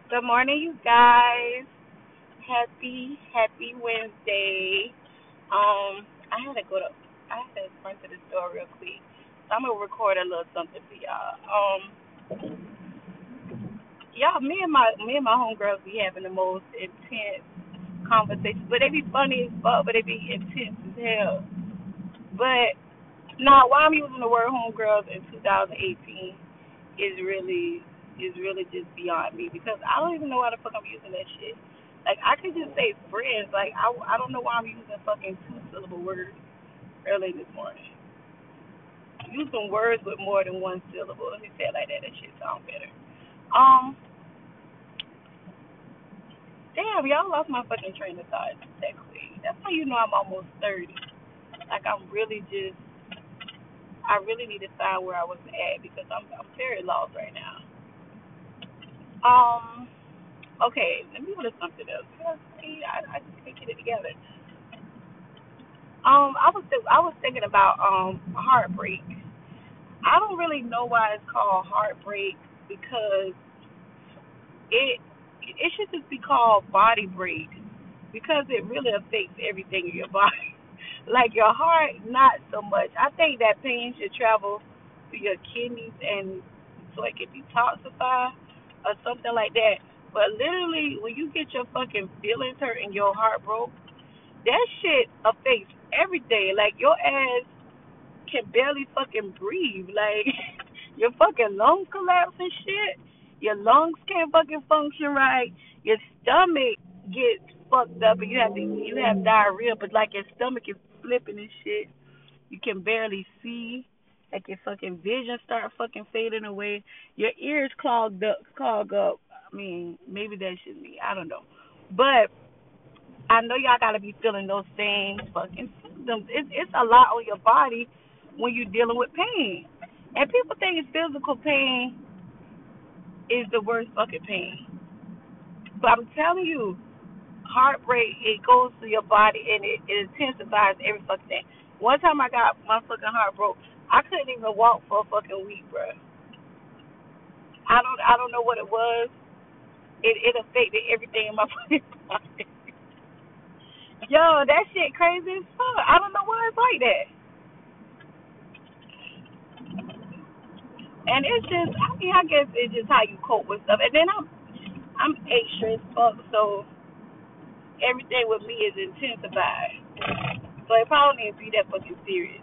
Good morning, you guys. Happy Wednesday. I had to run to the store real quick. So I'm gonna record a little something for y'all. Y'all, me and my homegirls be having the most intense conversations, but they be funny as fuck, but they be intense as hell. But now, why I'm using the word homegirls in 2018 is really just beyond me because I don't even know why the fuck I'm using that shit. Like I could just say friends. Like I don't know why I'm using fucking two syllable words early this morning. Use some words with more than one syllable. Let me say it like that. That shit sound better. Um, damn, y'all lost my fucking train of thought that quick. That's how you know I'm almost 30. Like I really need to find where I was at because I'm very lost right now. Um, okay, let me go to something else. See, I just can't get it together. I was thinking about heartbreak. I don't really know why it's called heartbreak because it it should just be called body break because it really affects everything in your body. Like your heart, not so much. I think that pain should travel to your kidneys and so it can detoxify or something like that. But literally, when you get your fucking feelings hurt and your heart broke, that shit affects everything. Like your ass can barely fucking breathe. Like your fucking lungs collapse and shit. Your lungs can't fucking function right. Your stomach gets fucked up and you have diarrhea, but like your stomach is flipping and shit. You can barely see. Like your fucking vision start fucking fading away. Your ears clog up. I mean, maybe that should be. I don't know. But I know y'all gotta be feeling those same fucking symptoms. It's a lot on your body when you're dealing with pain. And people think physical pain is the worst fucking pain. But I'm telling you, heartbreak it goes through your body and it intensifies every fucking thing. One time I got my fucking heart broke. I couldn't even walk for a fucking week, bro. I don't know what it was. It affected everything in my fucking body. Yo, that shit crazy as fuck. I don't know why it's like that. And it's just, I mean, I guess it's just how you cope with stuff. And then I'm extra as fuck, so everything with me is intensified. So it probably needs to be that fucking serious.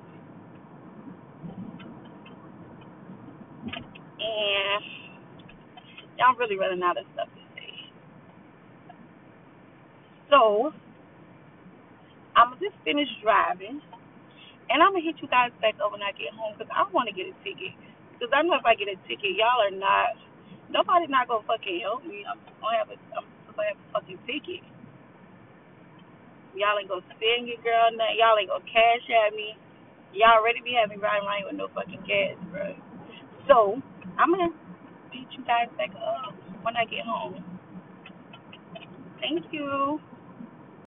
And y'all really running out of stuff to say. So I'm gonna just finish driving, and I'm gonna hit you guys back up when I get home because I want to get a ticket. Because I know if I get a ticket, y'all are not, nobody's not gonna fucking help me. I'm gonna have a fucking ticket. Y'all ain't gonna spend your girl nothing. Y'all ain't gonna cash at me. Y'all already be having riding around with no fucking gas, bro. So I'm gonna beat you guys back up when I get home. Thank you.